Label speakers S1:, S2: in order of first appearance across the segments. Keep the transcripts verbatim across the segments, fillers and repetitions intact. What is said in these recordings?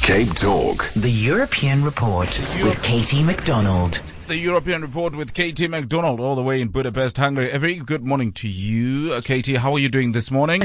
S1: Cape Talk.
S2: The European Report the with Katie McDonald.
S3: The European Report with Katie McDonald, all the way in Budapest, Hungary. A very good morning to you, uh, Katie. How are you doing this morning?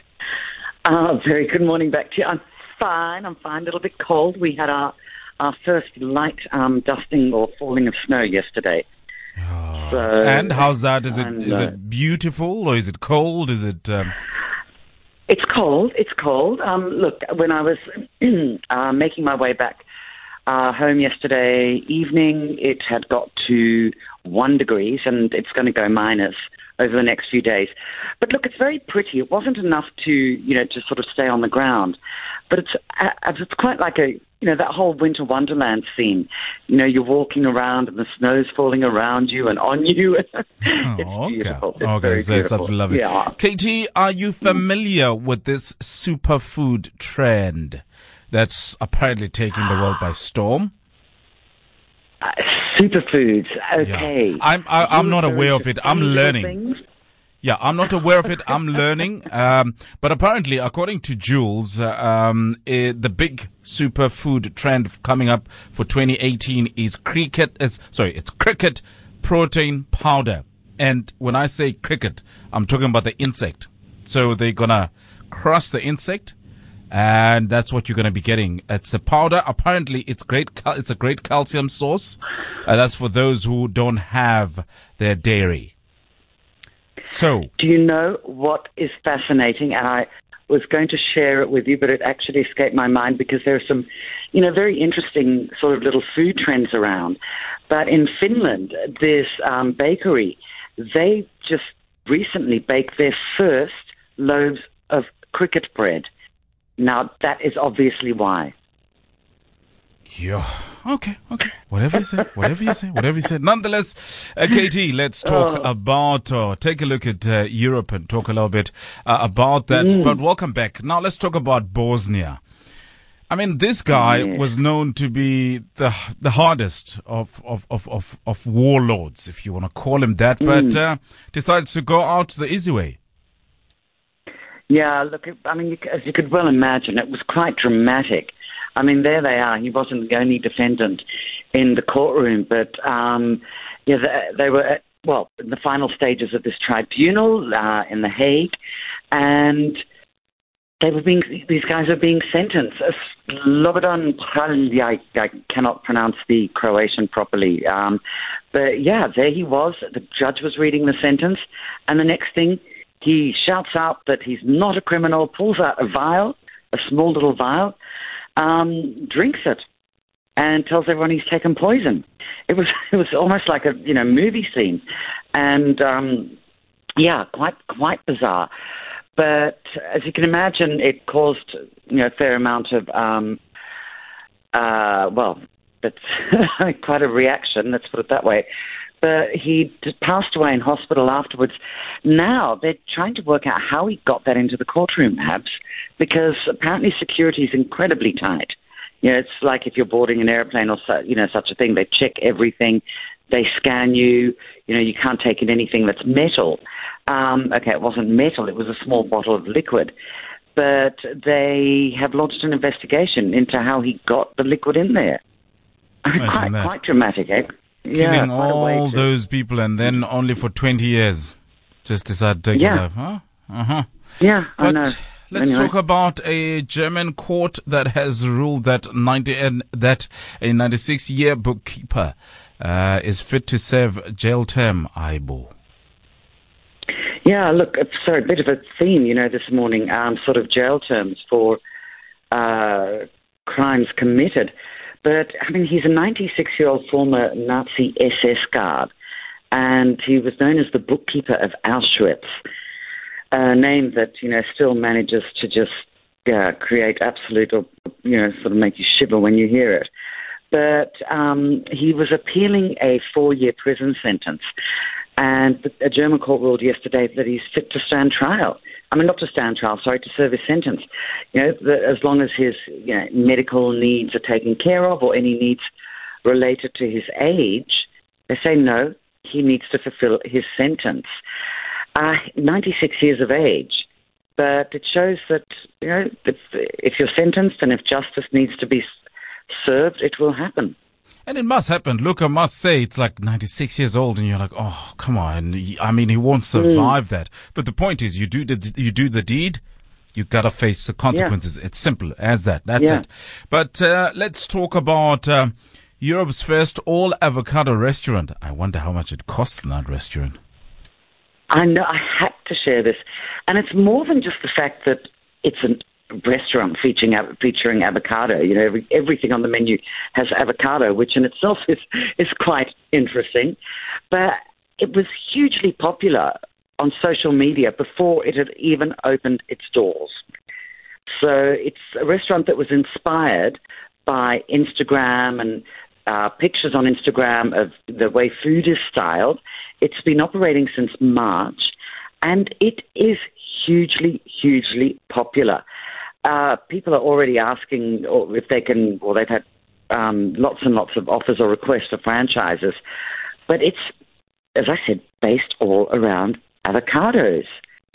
S4: Uh, very good morning back to you. I'm fine. I'm fine. A little bit cold. We had our our first light um, dusting or falling of snow yesterday.
S3: Oh.
S4: So,
S3: and how's that? Is it
S4: and,
S3: is
S4: uh,
S3: it beautiful or is it cold? Is it? Um...
S4: It's cold. It's cold. Um, look, when I was uh, making my way back uh, home yesterday evening, it had got to one degrees, and it's going to go minus over the next few days. But look, it's very pretty. It wasn't enough to, you know, to sort of stay on the ground, but it's uh, it's quite like a, you know, that whole winter wonderland scene. You know, you're walking around and the snow's falling around you and on you. It's
S3: oh, okay.
S4: beautiful. It's
S3: okay,
S4: very
S3: so it's
S4: beautiful.
S3: lovely.
S4: Yeah.
S3: Katie, are you familiar with this superfood trend that's apparently taking the world by storm?
S4: Uh, superfoods, okay.
S3: Yeah. I'm I, I'm not aware of it. I'm learning.
S4: Things.
S3: Yeah, I'm not aware of it. I'm learning. Um, but apparently, according to Jules, uh, um, eh, the big superfood trend coming up for twenty eighteen is cricket. Is, sorry, it's cricket protein powder. And when I say cricket, I'm talking about the insect. So they're gonna crush the insect, and that's what you're gonna be getting. It's a powder. Apparently, it's great. Cal- it's a great calcium source. Uh, that's for those who don't have their dairy. So,
S4: do you know what is fascinating? And I was going to share it with you, but it actually escaped my mind because there are some, you know, very interesting sort of little food trends around. But in Finland, this um, bakery, they just recently baked their first loaves of cricket bread. Now, that is obviously why.
S3: Yeah. Okay, okay. Whatever you say, whatever you say, whatever you say. Nonetheless, uh, Katie, let's talk
S4: oh.
S3: about, uh, take a look at uh, Europe and talk a little bit uh, about that. Mm. But welcome back. Now let's talk about Bosnia. I mean, this guy
S4: yeah.
S3: was known to be the the hardest of, of, of, of, of warlords, if you want to call him that, mm. but uh, decides to go out the easy way.
S4: Yeah, look, I mean, you, as you could well imagine, it was quite dramatic. I mean, there they are. He wasn't the only defendant in the courtroom, but um, yeah, they, they were at, well in the final stages of this tribunal uh, in The Hague, and they were being these guys are being sentenced. Slobodan Praljak, I, I cannot pronounce the Croatian properly, um, but yeah, there he was. The judge was reading the sentence, and the next thing he shouts out that he's not a criminal, pulls out a vial, a small little vial. Um, drinks it and tells everyone he's taken poison. It was it was almost like a you know movie scene, and um, yeah, quite quite bizarre. But as you can imagine, it caused you know a fair amount of um, uh, well, that's quite a reaction. Let's put it that way. But he passed away in hospital afterwards. Now they're trying to work out how he got that into the courtroom, perhaps, because apparently security is incredibly tight. You know, it's like if you're boarding an airplane or so, you know such a thing. They check everything, they scan you. You know, you can't take in anything that's metal. Um, okay, it wasn't metal; it was a small bottle of liquid. But they have launched an investigation into how he got the liquid in there. quite, quite dramatic, eh?
S3: Killing
S4: yeah,
S3: all those people and then only for twenty years just decide to take
S4: yeah.
S3: your life, huh? Uh-huh.
S4: Yeah,
S3: but
S4: I know.
S3: Let's
S4: anyway.
S3: talk about a German court that has ruled that ninety and that a ninety-six-year bookkeeper uh, is fit to serve jail term. Aibo.
S4: Yeah, look, sorry, a bit of a theme, you know, this morning, um, sort of jail terms for uh, crimes committed. But, I mean, he's a ninety-six-year-old former Nazi S S guard, and he was known as the bookkeeper of Auschwitz, a name that, you know, still manages to just uh, create absolute, or, you know, sort of make you shiver when you hear it. But um, he was appealing a four-year prison sentence, and a German court ruled yesterday that he's fit to stand trial. I mean, not to stand trial, sorry, to serve his sentence. You know, the, as long as his you know, medical needs are taken care of or any needs related to his age, they say no, he needs to fulfill his sentence. Uh, ninety-six years of age. But it shows that, you know, if, if you're sentenced and if justice needs to be served, it will happen.
S3: And it must happen. Look, I must say, it's like ninety-six years old, and you're like, oh, come on. I mean, he won't survive mm. that. But the point is, you do the you do the deed, you gotta face the consequences. Yeah. It's simple as that. That's yeah. it. But uh, let's talk about uh, Europe's first all avocado restaurant. I wonder how much it costs in that restaurant.
S4: I know. I had to share this, and it's more than just the fact that it's a restaurant featuring featuring avocado. You know, every, everything on the menu has avocado, which in itself is is quite interesting. But it was hugely popular on social media before it had even opened its doors. So it's a restaurant that was inspired by Instagram and uh, pictures on Instagram of the way food is styled. It's been operating since March, and it is hugely, hugely popular. Uh, people are already asking if they can, or they've had um, lots and lots of offers or requests for franchises. But it's, as I said, based all around avocados.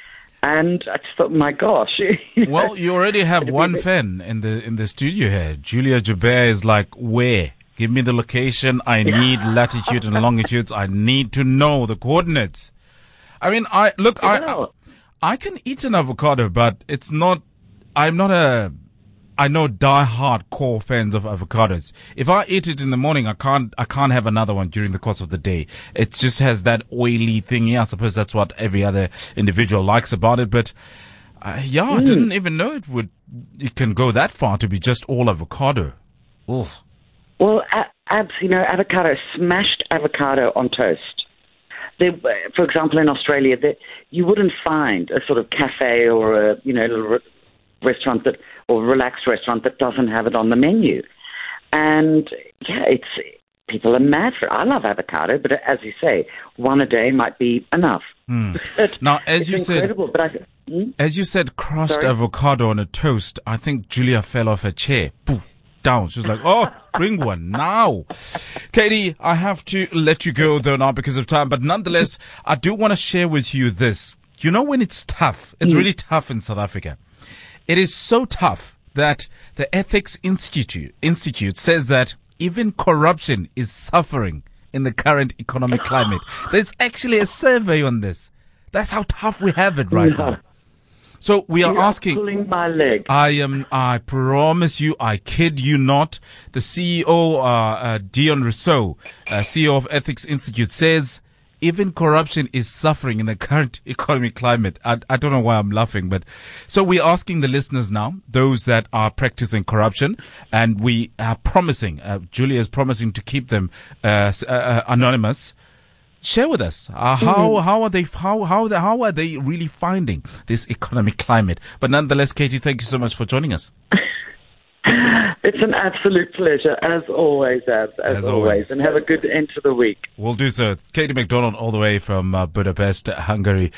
S4: And I just thought, my gosh.
S3: Well, you already have one fan in the in the studio here. Julia Joubert is like, where? Give me the location. I need latitude and longitudes. I need to know the coordinates. I mean, I look, I, I I can eat an avocado, but it's not, I'm not a, I know die-hard core fans of avocados. If I eat it in the morning, I can't, I can't have another one during the course of the day. It just has that oily thing. Yeah, I suppose that's what every other individual likes about it. But uh, yeah, mm. I didn't even know it would, it can go that far to be just all avocado. Oof.
S4: Well, abs, you know, avocado, smashed avocado on toast. There, for example, in Australia, there, you wouldn't find a sort of cafe or a, you know, little restaurant that, or relaxed restaurant that doesn't have it on the menu. And yeah, it's, people are mad for it. I love avocado, but as you say, one a day might be enough.
S3: Mm. Now, as you said,
S4: but I, hmm?
S3: as you said, crushed
S4: Sorry?
S3: avocado on a toast, I think Julia fell off her chair. Poof. Down. She was like, oh, bring one now. Katie, I have to let you go though now because of time, but nonetheless, I do want to share with you this. You know, when it's tough, it's mm. really tough in South Africa. It is so tough that the Ethics Institute, Institute says that even corruption is suffering in the current economic climate. There's actually a survey on this. That's how tough we have it right now. So we are
S4: you
S3: asking.
S4: Are pulling my leg.
S3: I am. I promise you. I kid you not. The C E O, uh, uh, Dion Rousseau, uh, C E O of Ethics Institute, says even corruption is suffering in the current economic climate. I, I don't know why I'm laughing, but so we're asking the listeners now, those that are practicing corruption, and we are promising. Uh, Julia is promising to keep them uh, uh, anonymous. Share with us uh, how mm-hmm. how are they how how the, how are they really finding this economic climate? But nonetheless, Katie, thank you so much for joining us.
S4: It's an absolute pleasure, as always, as, as, as always. always. And have a good end to the week.
S3: We'll do so. Katie McDonald, all the way from uh, Budapest, Hungary.